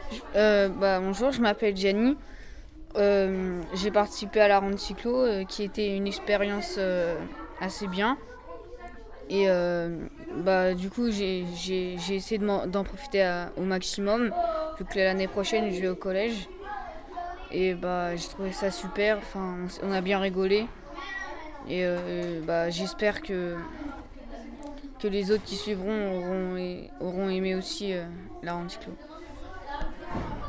Bonjour, je m'appelle Gianni. J'ai participé à la ronde cyclo, qui était une expérience assez bien. Et du coup, j'ai essayé d'en profiter au maximum, vu que l'année prochaine, je vais au collège. Et j'ai trouvé ça super. Enfin, on a bien rigolé. Et j'espère que les autres qui suivront auront aimé aussi la ronde cyclo.